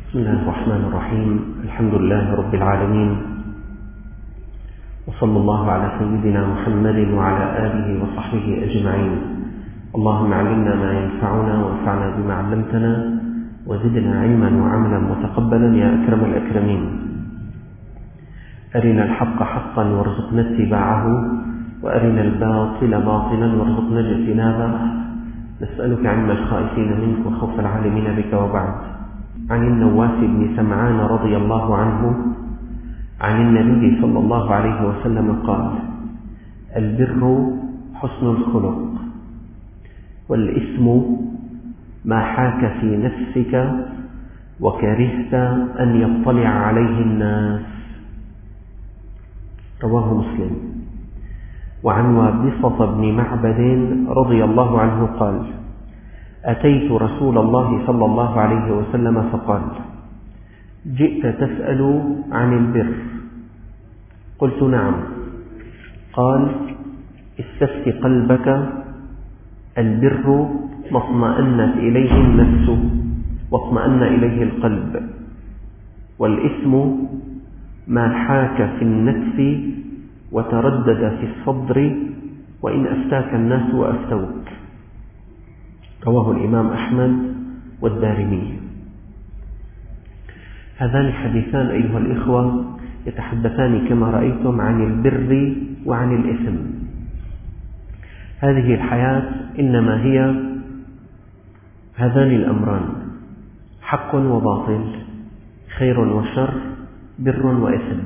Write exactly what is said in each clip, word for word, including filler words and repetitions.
بسم الله الرحمن الرحيم. الحمد لله رب العالمين، وصلى الله على سيدنا محمد وعلى آله وصحبه أجمعين. اللهم علمنا ما ينفعنا وانفعنا بما علمتنا وزدنا علما وعملا متقبلا يا أكرم الأكرمين. أرنا الحق حقا وارزقنا اتباعه، وأرنا الباطل باطلا وارزقنا اجتنابه. نسألك علم الخائفين منك وخوف العالمين بك. وبعد، عن النواس بن سمعان رضي الله عنه عن النبي صلى الله عليه وسلم قال: البر حسن الخلق، والإثم ما حاك في نفسك وكرهت أن يطلع عليه الناس. رواه مسلم. وعن وابصة بن معبد رضي الله عنه قال: أتيت رسول الله صلى الله عليه وسلم فقال: جئت تسأل عن البر؟ قلت: نعم. قال: استفت قلبك، البر ما اطمأنت إليه النفس واطمأن إليه القلب، والإثم ما حاك في النفس وتردد في الصدر وإن أفتاك الناس وأفتوك. رواه الإمام أحمد والدارمي. هذان حديثان أيها الإخوة يتحدثان كما رأيتم عن البر وعن الإثم. هذه الحياة إنما هي هذان الأمران: حق وباطل، خير وشر، بر وإثم.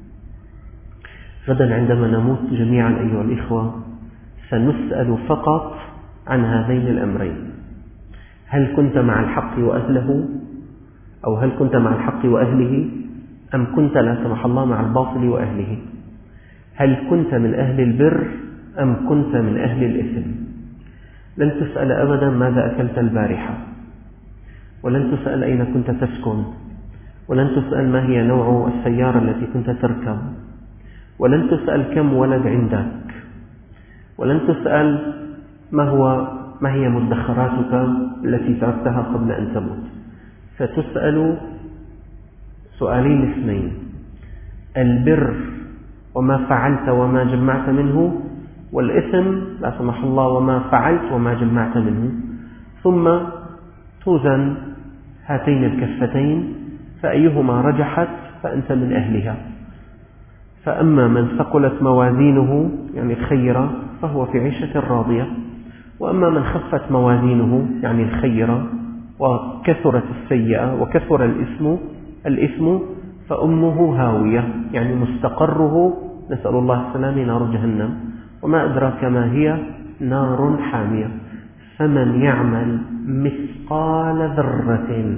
غدا عندما نموت جميعا أيها الإخوة سنسأل فقط عن هذين الأمرين: هل كنت مع الحق وأهله، أو هل كنت مع الحق وأهله، أم كنت لا سمح الله مع الباطل وأهله؟ هل كنت من أهل البر أم كنت من أهل الإثم؟ لن تسأل أبدا ماذا أكلت البارحة، ولن تسأل أين كنت تسكن، ولن تسأل ما هي نوع السيارة التي كنت تركب، ولن تسأل كم ولد عندك، ولن تسأل ما هو ما هي مدخراتك التي تركتها قبل أن تموت. ستسأل سؤالين اثنين: البر وما فعلت وما جمعت منه، والإثم لا سمح الله وما فعلت وما جمعت منه. ثم توزن هاتين الكفتين، فأيهما رجحت فأنت من أهلها. فأما من ثقلت موازينه يعني الخيرة فهو في عيشة راضية، وأما من خفت موازينه يعني الخيرة وكثرت السيئة وكثر الإثم الإثم فأمه هاوية، يعني مستقره نسأل الله السلامة نار جهنم، وما أدراك ما هي نار حامية. فمن يعمل مثقال ذرة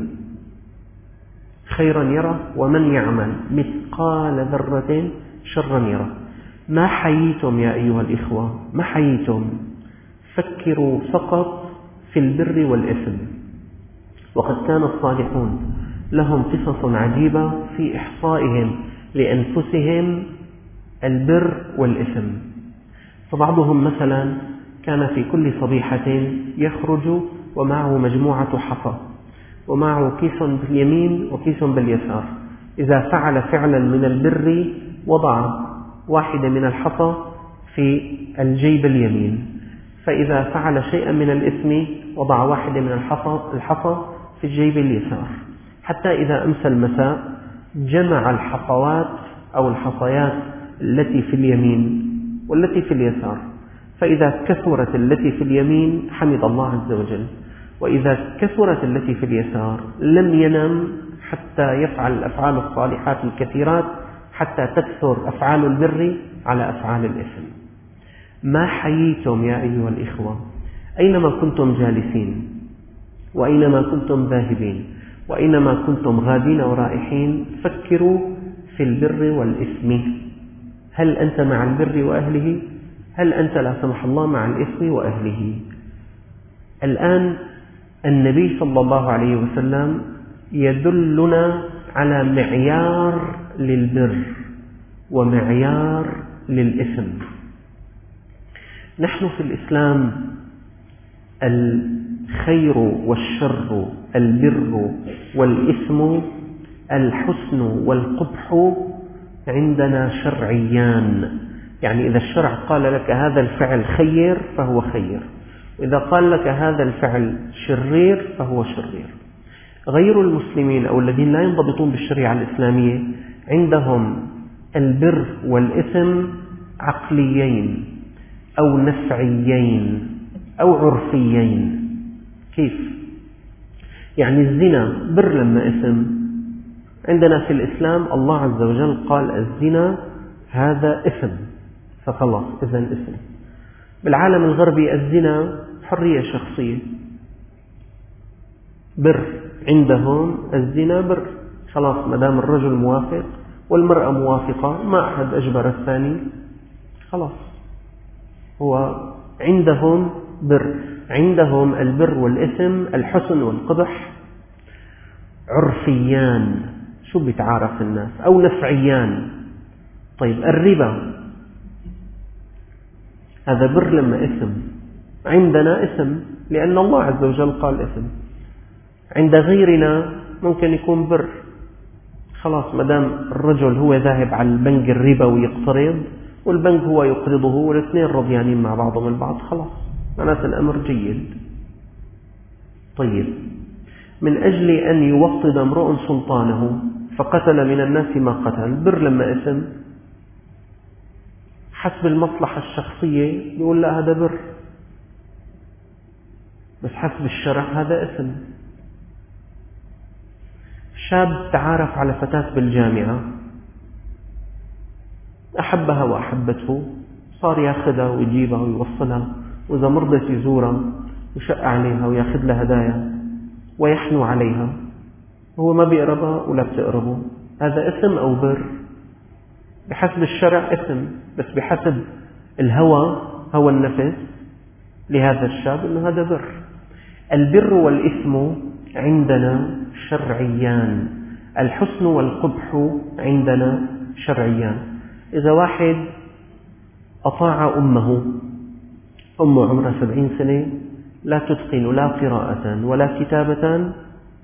خيرا يره، ومن يعمل مثقال ذرة شرا يره. ما حييتم يا أيها الإخوة، ما حييتم، فكروا فقط في البر والإثم. وقد كان الصالحون لهم قصص عجيبة في إحصائهم لأنفسهم البر والإثم. فبعضهم مثلا كان في كل صبيحة يخرج ومعه مجموعة حصى، ومعه كيس باليمين وكيس باليسار. إذا فعل فعلا من البر وضع واحدة من الحصى في الجيب اليمين، فإذا فعل شيئا من الإثم وضع واحدة من الحصى الحصى في الجيب اليسار، حتى إذا أمسى المساء جمع الحصوات أو الحصيات التي في اليمين والتي في اليسار. فإذا كثرت التي في اليمين حمد الله عز وجل، وإذا كثرت التي في اليسار لم ينم حتى يفعل الأفعال الصالحات الكثيرات، حتى تكثر أفعال البر على أفعال الإثم. ما حييتم يا أيها الإخوة، أينما كنتم جالسين، وأينما كنتم ذاهبين، وأينما كنتم غادين ورائحين، فكروا في البر والإثم. هل أنت مع البر وأهله؟ هل أنت لا سمح الله مع الإثم وأهله؟ الآن النبي صلى الله عليه وسلم يدلنا على معيار للبر ومعيار للإثم. نحن في الإسلام الخير والشر البر والإثم الحسن والقبح عندنا شرعيان. يعني إذا الشرع قال لك هذا الفعل خير فهو خير، وإذا قال لك هذا الفعل شرير فهو شرير. غير المسلمين أو الذين لا ينضبطون بالشريعة الإسلامية عندهم البر والإثم عقليين أو نفعيين أو عرفيين. كيف؟ يعني الزنا بر لما إثم. عندنا في الإسلام الله عز وجل قال الزنا هذا إثم، فخلاص إذن إثم. بالعالم الغربي الزنا حرية شخصية، بر عندهم الزنا بر، خلاص مدام الرجل موافق والمرأة موافقة ما أحد أجبر الثاني، خلاص هو عندهم بر. عندهم البر والإثم الحسن والقبح عرفيان، شو بيتعارف الناس، أو نفعيان. طيب الربا هذا بر لما إثم، عندنا إثم لأن الله عز وجل قال إثم. عند غيرنا ممكن يكون بر، خلاص مدام الرجل هو ذاهب على البنك الربوي يقترض والبنك هو يقرضه والاثنين رضيانين مع بعضهم البعض، خلاص معناته الأمر جيد. طيب من أجل أن يوطد امرؤ سلطانه فقتل من الناس ما قتل، بر لما إثم. حسب المصلحة الشخصية يقول لا هذا بر، بس حسب الشرع هذا إثم. شاب تعارف على فتاة بالجامعة، أحبها وأحبته، صار ياخذها ويجيبها ويوصلها، وإذا مرضت يزورها ويشق عليها وياخذ لها هدايا ويحنو عليها، هو ما بيقربها ولا بتقربه، هذا إثم أو بر؟ بحسب الشرع إثم، بس بحسب الهوى هوى النفس لهذا الشاب إنه هذا بر. البر والإثم عندنا شرعيان، الحسن والقبح عندنا شرعيان. إذا واحد أطاع أمه، أمه عمرها سبعين سنة لا تتقن لا قراءة ولا كتابة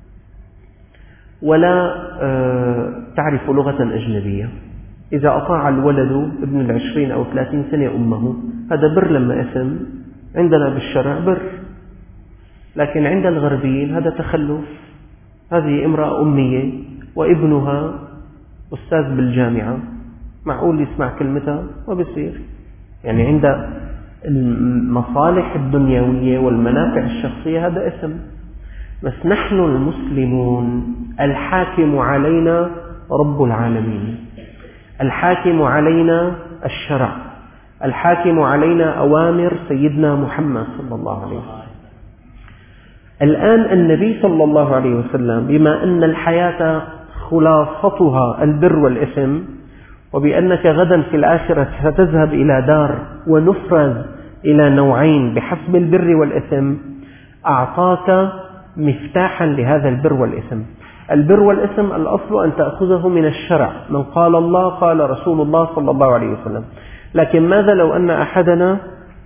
ولا تعرف لغة أجنبية، إذا أطاع الولد ابن العشرين أو ثلاثين سنة أمه هذا بر لما إثم، عندنا بالشرع بر. لكن عند الغربيين هذا تخلف. هذه امرأة أمية وابنها أستاذ بالجامعة، معقول يسمع كلمتها؟ وبصير يعني عند المصالح الدنيوية والمنافع الشخصية هذا إثم. بس نحن المسلمون الحاكم علينا رب العالمين، الحاكم علينا الشرع، الحاكم علينا أوامر سيدنا محمد صلى الله عليه وسلم. الآن النبي صلى الله عليه وسلم بما أن الحياة خلاصتها البر والإثم، وبأنك غدا في الآخرة ستذهب إلى دار ونفرز إلى نوعين بحسب البر والإثم، أعطاك مفتاحا لهذا البر والإثم. البر والإثم الأصل أن تأخذه من الشرع، من قال الله قال رسول الله صلى الله عليه وسلم. لكن ماذا لو أن أحدنا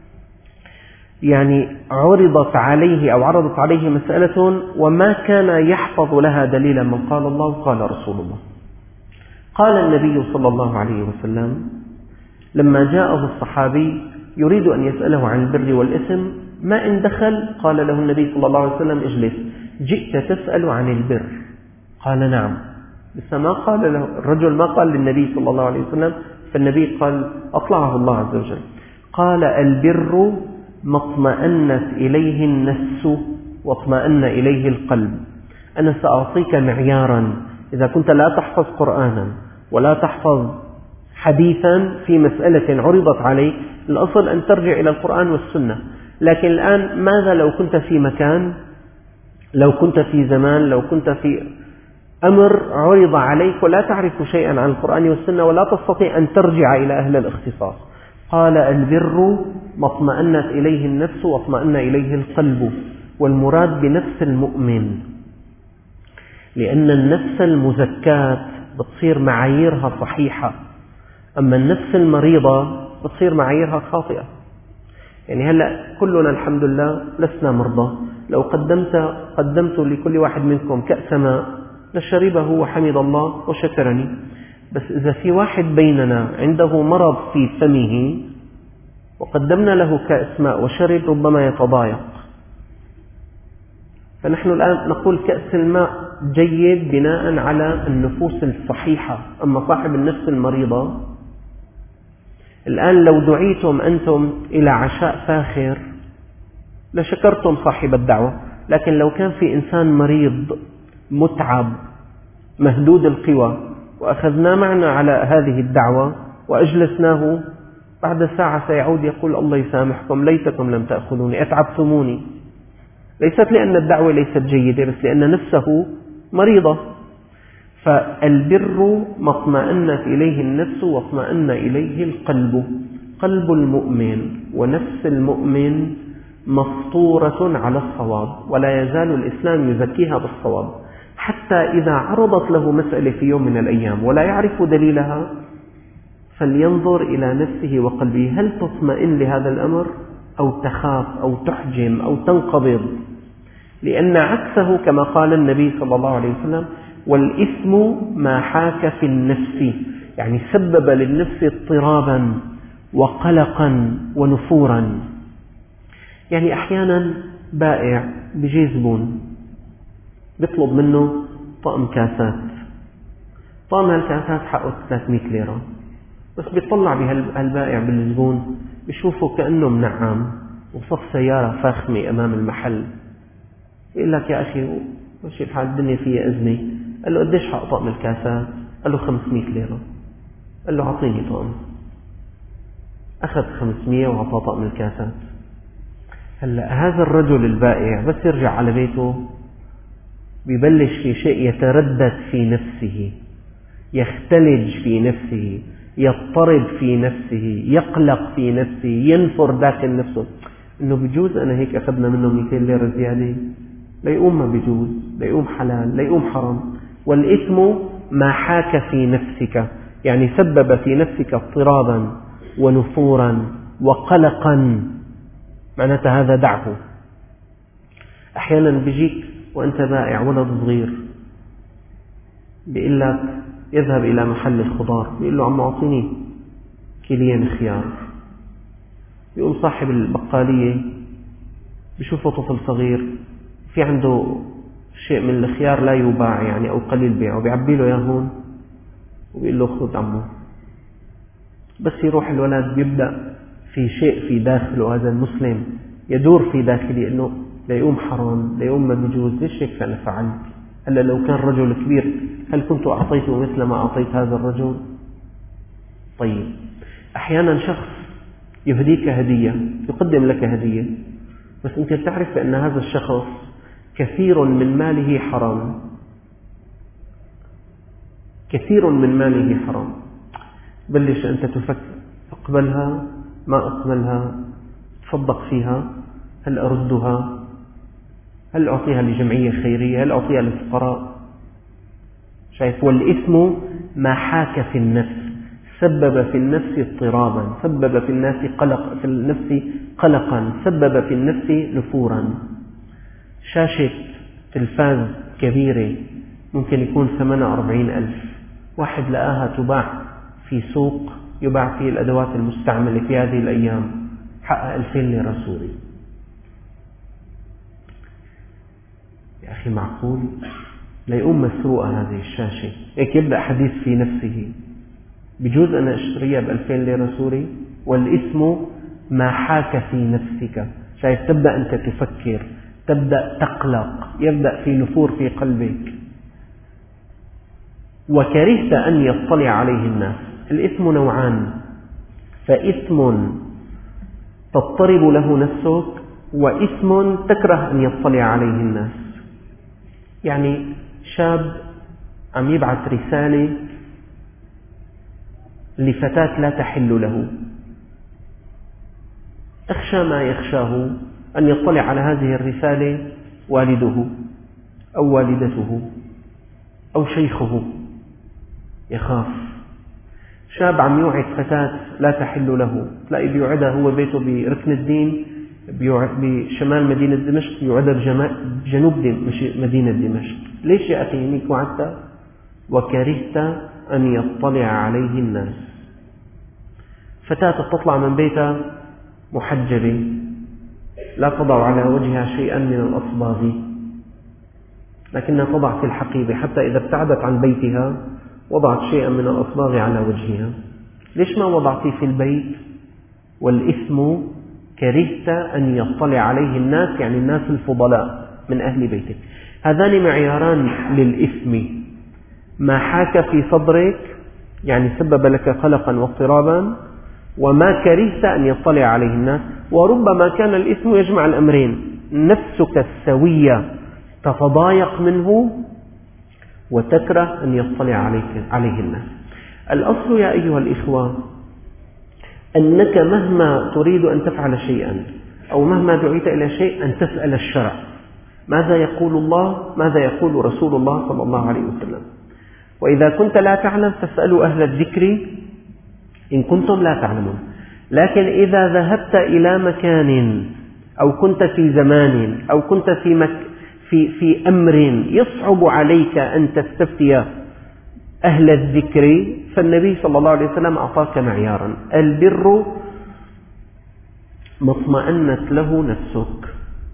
يعني عرضت عليه أو عرضت عليه مسألة وما كان يحفظ لها دليلا من قال الله وقال رسول الله؟ قال النبي صلى الله عليه وسلم لما جاءه الصحابي يريد أن يسأله عن البر والإثم، ما إن دخل قال له النبي صلى الله عليه وسلم اجلس، جئت تسأل عن البر؟ قال نعم. بس ما قال له الرجل، ما قال للنبي صلى الله عليه وسلم، فالنبي قال أطلعه الله عز وجل، قال البر ما اطمأنت إليه النفس واطمأن إليه القلب. أنا سأعطيك معيارا، إذا كنت لا تحفظ قرآنا ولا تحفظ حديثا في مسألة عرضت عليك، الأصل أن ترجع إلى القرآن والسنة. لكن الآن ماذا لو كنت في مكان، لو كنت في زمان، لو كنت في أمر عرض عليك ولا تعرف شيئا عن القرآن والسنة ولا تستطيع أن ترجع إلى أهل الاختصاص؟ قال البر ما اطمأنت إليه النفس واطمأن إليه القلب، والمراد بنفس المؤمن، لأن النفس المزكاة بتصير معاييرها صحيحة، أما النفس المريضة بتصير معاييرها خاطئة. يعني هلأ كلنا الحمد لله لسنا مرضى، لو قدمت, قدمت لكل واحد منكم كأس ماء لشربه وحمد الله وشكرني. بس إذا في واحد بيننا عنده مرض في فمه وقدمنا له كأس ماء وشرب ربما يتضايق. فنحن الآن نقول كأس الماء جيد بناء على النفوس الصحيحة، أما صاحب النفس المريضة الآن لو دعيتم أنتم إلى عشاء فاخر لشكرتم صاحب الدعوة، لكن لو كان في إنسان مريض متعب مهدود القوى وأخذنا معنا على هذه الدعوة وأجلسناه، بعد ساعة سيعود يقول الله يسامحكم ليتكم لم تأخذوني أتعبتموني، ليست لأن الدعوة ليست جيدة بس لأن نفسه مريضة. فالبر ما اطمأنت إليه النفس واطمأن إليه القلب. قلب المؤمن ونفس المؤمن مفطورة على الصواب، ولا يزال الإسلام يزكيها بالصواب، حتى إذا عرضت له مسألة في يوم من الأيام ولا يعرف دليلها فلينظر إلى نفسه وقلبه، هل تطمئن لهذا الأمر أو تخاف أو تحجم أو تنقبض؟ لأن عكسه كما قال النبي صلى الله عليه وسلم: والإثم ما حاك في النفس، يعني سبب للنفس اضطرابا وقلقا ونفورا. يعني أحيانا بائع بيجي زبون بيطلب منه طقم كاسات، طقم هالكاسات حقه ثلاثمئة ليرة، بس بيطلع بهالبائع بالزبون بيشوفه كأنه منعم وصف سيارة فاخمة أمام المحل، يقول لك: يا أخي ماشي الحال الدنيا فيها أزمة. قال له: قديش حق طقم الكاسات؟ قال له: خمسمئة ليرة. قال له: أعطيني طقم. أخذ خمسمئة وأعطاه طقم الكاسات. هلا هذا الرجل البائع بس يرجع على بيته بيبلش في شيء يتردد في نفسه، يختلج في نفسه، يضطرب في نفسه، يقلق في نفسه، ينفر داخل نفسه إنه بيجوز أنا هيك أخذنا منه مئتين ليرة زيادة، لا يقوم ما بيجوز، لا يقوم حلال، لا يقوم حرام. والإثم ما حاك في نفسك، يعني سبب في نفسك اضطرابا ونفورا وقلقا، معناتها هذا دعه. أحيانا بيجيك وأنت بائع ولد صغير بيقول لك يذهب إلى محل الخضار، بيقول له: عم أعطيني كيلين خيار. بيقوم صاحب البقالية بيشوفه طفل صغير في عنده شيء من الخيار لا يباع يعني أو قليل بيعه، بيعبي له ياهون وبيقول له: خذ عمو. بس يروح الولد بيبدأ في شيء في داخله، هذا المسلم يدور في داخلي إنه لا يقوم حرام، لا يقوم ما بيجوز، ليش هيك أنا فعلت؟ هلا لو كان رجل كبير هل كنت أعطيته مثل ما أعطيت هذا الرجل؟ طيب، أحيانا شخص يهديك هدية، يقدم لك هدية، بس أنت تعرف أن هذا الشخص كثير من ماله حرام، كثير من ماله حرام. بلش أنت تفكر: أقبلها ما أقبلها، تصدق فيها، هل أردها، هل أعطيها لجمعية خيرية، هل أعطيها للفقراء؟ شايف؟ والإثم ما حاك في النفس، سبب في النفس اضطرابا، سبب في الناس قلق في النفس قلقا، سبب في النفس نفورا. شاشة تلفاز كبيرة ممكن يكون ثمنها أربعين ألف، واحد لقاها تباع في سوق يباع فيه الأدوات المستعملة في هذه الأيام، حقق ألفين ليرة سوري. يا أخي معقول؟ لا يقوم مسروقة هذه الشاشة، هيك يبدأ حديث في نفسه: بجوز أنا أشتريها بألفين ليرة سوري؟ والإثم ما حاك في نفسك. شايف؟ تبدأ أنت تفكر، تبدأ تقلق، يبدأ في نفور في قلبك، وكرهت أن يطلع عليه الناس. الإثم نوعان: فإثم تضطرب له نفسك، وإثم تكره أن يطلع عليه الناس. يعني شاب عم يبعث رسالة لفتاة لا تحل له، أخشى ما يخشاه أن يطلع على هذه الرسالة والده أو والدته أو شيخه، يخاف. شاب عم يوعد فتاة لا تحل له، تلاقي بيوعدها هو بيته بركن الدين، بشمال مدينة دمشق يعتبر جنوب مدينة دمشق. ليش يا أخي هنيك وعدت؟ وكرهت أن يطلع عليه الناس. فتاة تطلع من بيتها محجبة لا تضع على وجهها شيئا من الأصباغ، لكنها تضع في الحقيبة حتى إذا ابتعدت عن بيتها وضعت شيئا من الأصباغ على وجهها. ليش ما وضعتي في البيت؟ والإثم كرهت أن يطلع عليه الناس، يعني الناس الفضلاء من أهل بيتك. هذان معياران للإثم: ما حاك في صدرك يعني سبب لك قلقا واضطرابا، وما كرهت أن يطلع عليه الناس. وربما كان الإثم يجمع الأمرين: نفسك السوية تتضايق منه وتكره أن يطلع عليه الناس. الأصل يا أيها الإخوة أنك مهما تريد أن تفعل شيئا أو مهما دعيت إلى شيء أن تسأل الشرع: ماذا يقول الله؟ ماذا يقول رسول الله صلى الله عليه وسلم؟ وإذا كنت لا تعلم فاسألوا أهل الذكر إن كنتم لا تعلمون. لكن إذا ذهبت إلى مكان أو كنت في زمان أو كنت في, مك في, في أمر يصعب عليك أن تستفتي أهل الذكر، فالنبي صلى الله عليه وسلم أعطاك معيارا: البر ما اطمأنت له نفسك،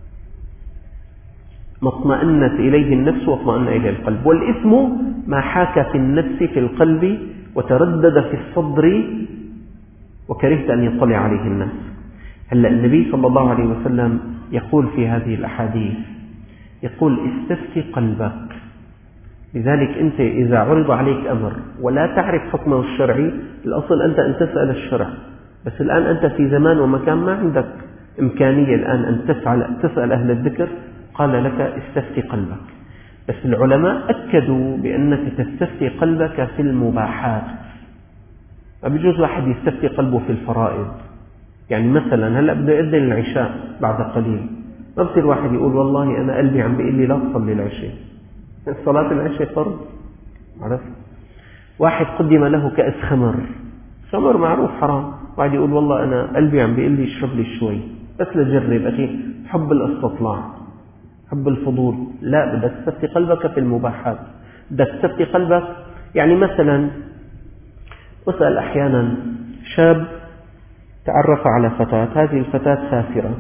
ما اطمأنت إليه النفس واطمأن إليه القلب. والإثم ما حاك في النفس في القلب وتردد في الصدر وكرهت أن يطلع عليه الناس. هلأ النبي صلى الله عليه وسلم يقول في هذه الأحاديث، يقول: استفتي قلبك. لذلك أنت إذا عرض عليك أمر ولا تعرف حكمه الشرعي، الأصل أنت أن تسأل الشرع. بس الآن أنت في زمان ومكان ما عندك إمكانية الآن أن تسأل, تسأل أهل الذكر، قال لك استفتي قلبك. بس العلماء أكدوا بأنك تستفتي قلبك في المباحات. ما بيجوز واحد يستفتي قلبه في الفرائض. يعني مثلا هلأ بده يؤذن العشاء بعد قليل، ما بصير واحد يقول: والله أنا قلبي عم بيقول لي لا تصلي العشاء. صلاة العشاء فرض. عرفت؟ واحد قدم له كأس خمر، خمر معروف حرام، واحد يقول: والله أنا قلبي عم بيقول لي اشرب لي شوي بس لجرب. أخي حب الاستطلاع، حب الفضول. لا، بدك تستفتي قلبك في المباحات. بدك تستفتي قلبك يعني مثلا أسأل أحيانا شاب تعرف على فتاة، هذه الفتاة سافرة،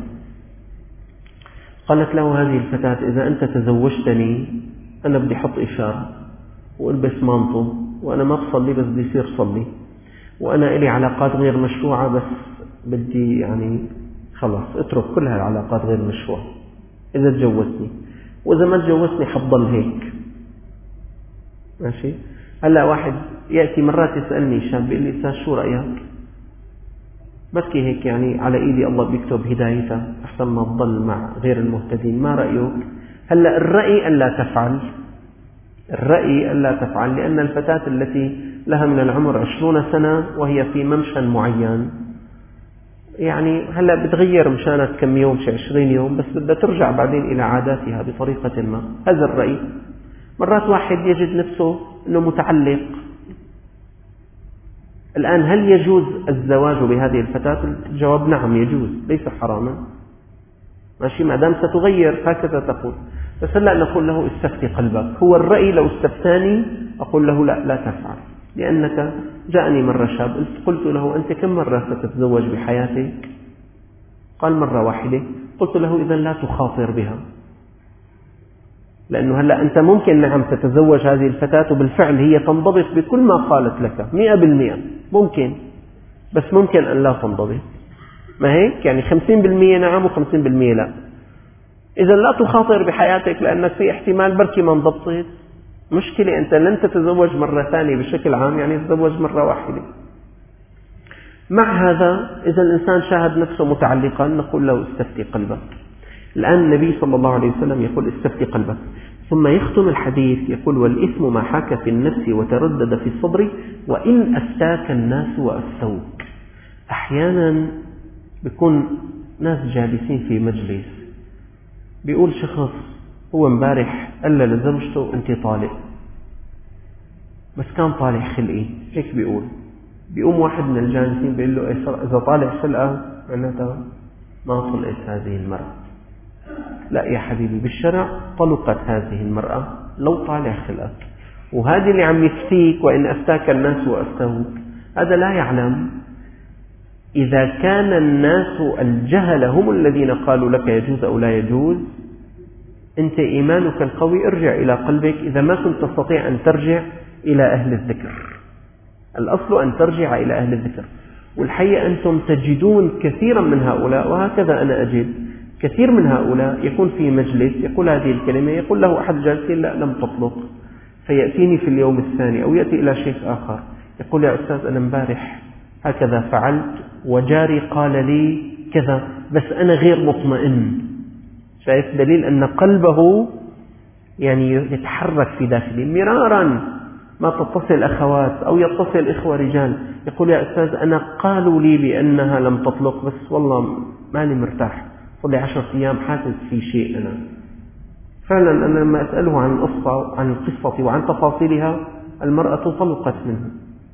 قالت له هذه الفتاة: إذا أنت تزوجتني أنا بدي حط إشارة وألبس مانطو، وأنا ما بصلي بس بدي يصير صلي، وأنا إلي علاقات غير مشروعة بس بدي يعني خلاص اترك كل هالعلاقات غير مشروعة إذا تجوزتني، وإذا ما تجوزتني حتضل هيك. ماشي؟ هلأ واحد يأتي مرات يسألني شاب بيقول لي: أستاذ شو رأيك؟ بكي هيك يعني على إيدي الله بيكتب هدايته أحسن ما تضل مع غير المهتدين. ما رأيك؟ هلأ الرأي ألا تفعل، الرأي ألا تفعل، لأن الفتاة التي لها من العمر عشرون سنة وهي في ممشى معين، يعني هلأ بتغير مشانت كم يوم، شي عشرين يوم، بس بدها ترجع بعدين إلى عاداتها بطريقة ما. هذا الرأي. مرات واحد يجد نفسه أنه متعلق. الآن هل يجوز الزواج بهذه الفتاة؟ الجواب نعم يجوز، ليس حراما. ماشي، ما دام ستغير هكذا تقول. بس هلأ نقول له استفتي قلبك. هو الرأي لو استفتاني أقول له لا لا تفعل، لأنك جاءني مرة شاب قلت له: أنت كم مرة ستتزوج بحياتك؟ قال: مرة واحدة. قلت له: إذن لا تخاطر بها، لأنه هلأ أنت ممكن نعم تتزوج هذه الفتاة وبالفعل هي تنضبط بكل ما قالت لك مئة بالمئة، ممكن، بس ممكن أن لا تنضبط. ما هيك؟ يعني خمسين بالمئة نعم وخمسين بالمئة لا. إذا لا تخاطر بحياتك، لأنك في احتمال بركي ما انضبطت. مشكلة أنت لن تتزوج مرة ثانية بشكل عام، يعني تتزوج مرة واحدة. مع هذا إذا الإنسان شاهد نفسه متعلقا نقول له استفتي قلبك. الآن النبي صلى الله عليه وسلم يقول استفتي قلبك، ثم يختم الحديث يقول: والإثم ما حاك في النفس وتردد في الصدر وإن أفتاك الناس وأفتوك. أحيانا بيكون ناس جالسين في مجلس، بيقول شخص هو امبارح قال لزوجته: أنت طالق، بس كان طالع خلقي، هيك بيقول. بيقوم واحد من الجالسين بيقول له: إذا طالع خلقه معناتها ما طلقت هذه المرأة. لا يا حبيبي، بالشرع طلقت هذه المرأة لو طالع خلقك. وهذا اللي عم يفتيك وإن أفتاك الناس وأفتوك، هذا لا يعلم. إذا كان الناس الجهل هم الذين قالوا لك يجوز أو لا يجوز، أنت إيمانك القوي ارجع إلى قلبك. إذا ما كنت تستطيع أن ترجع إلى أهل الذكر، الأصل أن ترجع إلى أهل الذكر. والحقيقة أنتم تجدون كثيرا من هؤلاء، وهكذا أنا أجد كثير من هؤلاء يكون في مجلس يقول هذه الكلمة، يقول له أحد جالسين لا لم تطلق، فيأتيني في اليوم الثاني أو يأتي إلى شيخ آخر يقول يا أستاذ أنا امبارح هكذا فعلت وجاري قال لي كذا، بس أنا غير مطمئن. شايف دليل أن قلبه يعني يتحرك في داخله. مرارا ما تتصل أخوات أو يتصل إخوة رجال يقول يا أستاذ أنا قالوا لي بأنها لم تطلق، بس والله ماني مرتاح، صلي عشر أيام حاسس في شيء. أنا فعلا أنا لما أسأله عن القصة عن القصة وعن تفاصيلها، المرأة طلقت منه.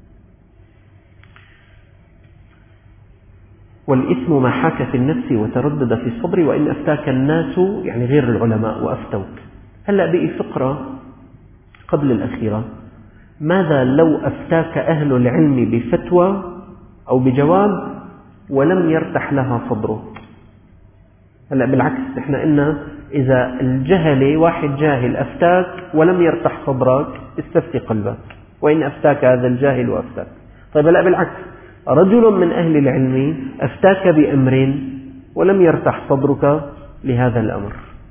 والإثم ما حاك في النفس وتردد في الصدر وإن أفتاك الناس، يعني غير العلماء وأفتوك. هلأ بقي فقرة قبل الأخيرة، ماذا لو أفتاك أهل العلم بفتوى أو بجواب ولم يرتح لها صدرك؟ هلأ بالعكس، إحنا قلنا إذا الجهل واحد جاهل أفتاك ولم يرتح صدرك استفتي قلبك، وإن أفتاك هذا الجاهل وأفتاك. طيب هلأ بالعكس، رجل من أهل العلم أفتاك بأمر ولم يرتح صدرك لهذا الأمر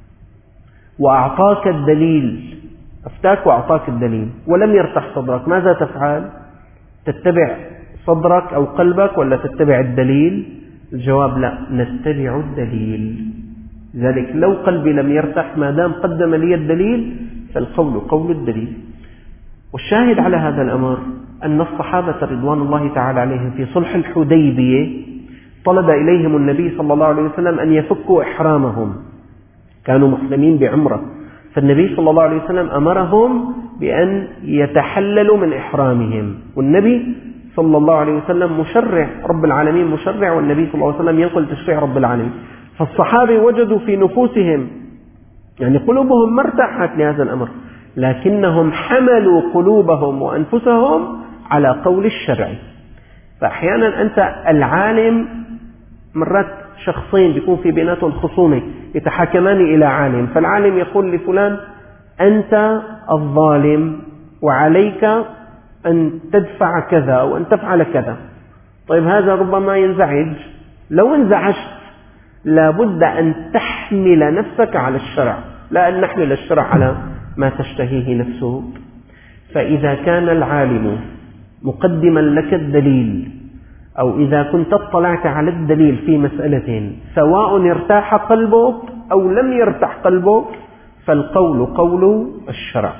وأعطاك الدليل، أفتاك وأعطاك الدليل ولم يرتح صدرك، ماذا تفعل؟ تتبع صدرك أو قلبك ولا تتبع الدليل؟ الجواب لا، نتبع الدليل. لذلك لو قلبي لم يرتح ما دام قدم لي الدليل فالقول قول الدليل. والشاهد على هذا الأمر أن الصحابة رضوان الله تعالى عليهم في صلح الحديبية طلب إليهم النبي صلى الله عليه وسلم أن يفكوا إحرامهم، كانوا محرمين بعمرة، فالنبي صلى الله عليه وسلم أمرهم بأن يتحللوا من إحرامهم، والنبي صلى الله عليه وسلم مشرع، رب العالمين مشرع، والنبي صلى الله عليه وسلم ينقل تشريع رب العالمين. فالصحابة وجدوا في نفوسهم يعني قلوبهم ما ارتاحت لهذا الأمر، لكنهم حملوا قلوبهم وأنفسهم على قول الشرع. فأحيانا أنت العالم، مرات شخصين بيكون في بيناتهم خصومة يتحاكمان إلى عالم، فالعالم يقول لفلان أنت الظالم وعليك أن تدفع كذا أو أن تفعل كذا. طيب هذا ربما ينزعج، لو انزعجت لابد أن تحمل نفسك على الشرع، لا أن نحمل الشرع على ما تشتهيه نفسه. فإذا كان العالم مقدما لك الدليل، أو إذا كنت اطلعت على الدليل في مسألة سواء ارتاح قلبك أو لم يرتاح قلبك فالقول قول الشرع.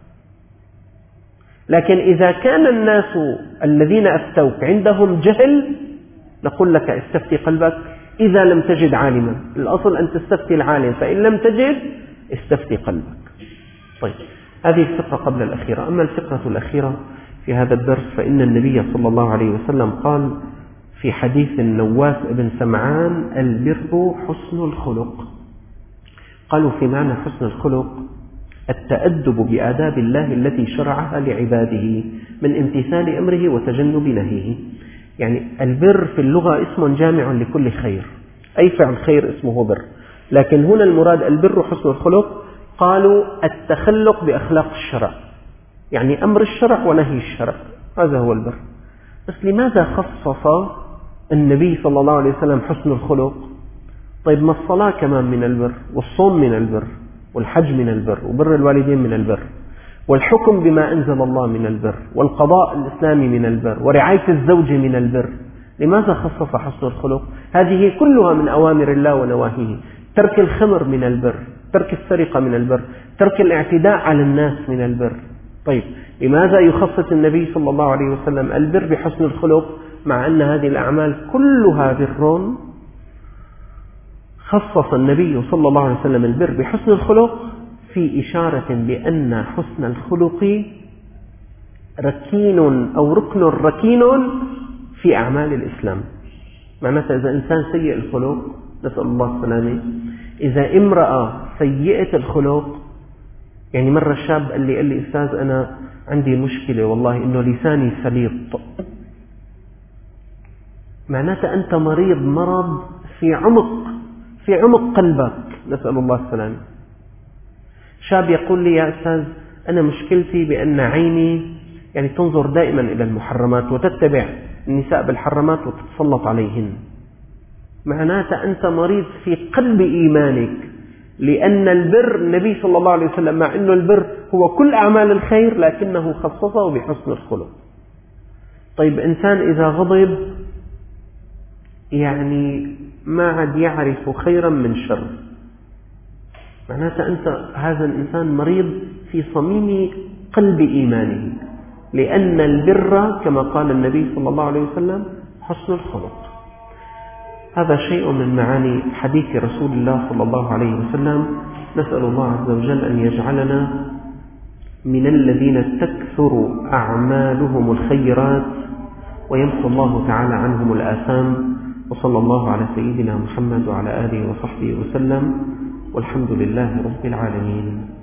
لكن إذا كان الناس الذين أفتوك عندهم جهل نقول لك استفتي قلبك إذا لم تجد عالما، الأصل أن تستفتي العالم، فإن لم تجد استفتي قلبك. طيب هذه الفقرة قبل الأخيرة. أما الفقرة الأخيرة في هذا الدرس فإن النبي صلى الله عليه وسلم قال في حديث النواس بن سمعان: البر حسن الخلق. قالوا في معنى حسن الخلق التأدب بآداب الله التي شرعها لعباده من امتثال أمره وتجنب نهيه. يعني البر في اللغة اسم جامع لكل خير، أي فعل خير اسمه بر، لكن هنا المراد البر حسن الخلق. قالوا التخلق بأخلاق الشرع، يعني أمر الشرع ونهي الشرع، هذا هو البر. بس لماذا خصص النبي صلى الله عليه وسلم حسن الخلق؟ طيب ما الصلاة كمان من البر، والصوم من البر، والحج من البر، وبر الوالدين من البر، والحكم بما أنزل الله من البر، والقضاء الإسلامي من البر، ورعاية الزوج من البر. لماذا خصص حسن الخلق؟ هذه كلها من أوامر الله ونواهيه. ترك الخمر من البر، ترك السرقة من البر، ترك الاعتداء على الناس من البر. طيب لماذا يخصص النبي صلى الله عليه وسلم البر بحسن الخلق مع أن هذه الأعمال كلها بر؟ خصص النبي صلى الله عليه وسلم البر بحسن الخلق في إشارة بأن حسن الخلق ركين أو ركن ركين في أعمال الإسلام. معناتها إذا إنسان سيء الخلق نسأل الله السلامة. إذا امرأة سيئة الخلق، يعني مرة الشاب قال لي قال لي أستاذ أنا عندي مشكلة والله إنه لساني سليط، معناتها أنت مريض مرض في عمق في عمق قلبك، نسأل الله السلامة. شاب يقول لي يا أستاذ أنا مشكلتي بأن عيني يعني تنظر دائما إلى المحرمات وتتبع النساء بالحرمات وتتسلط عليهن، معناتها أنت مريض في قلب إيمانك، لأن البر النبي صلى الله عليه وسلم مع أنه البر هو كل أعمال الخير لكنه خصصه بحسن الخلق. طيب إنسان إذا غضب يعني ما عاد يعرف خيرا من شر، معناتها أنت هذا الإنسان مريض في صميم قلب إيمانه، لأن البر كما قال النبي صلى الله عليه وسلم حسن الخلق. هذا شيء من معاني حديث رسول الله صلى الله عليه وسلم. نسأل الله عز وجل أن يجعلنا من الذين تكثر أعمالهم الخيرات ويمحو الله تعالى عنهم الآثام. وصلى الله على سيدنا محمد وعلى آله وصحبه وسلم، والحمد لله رب العالمين.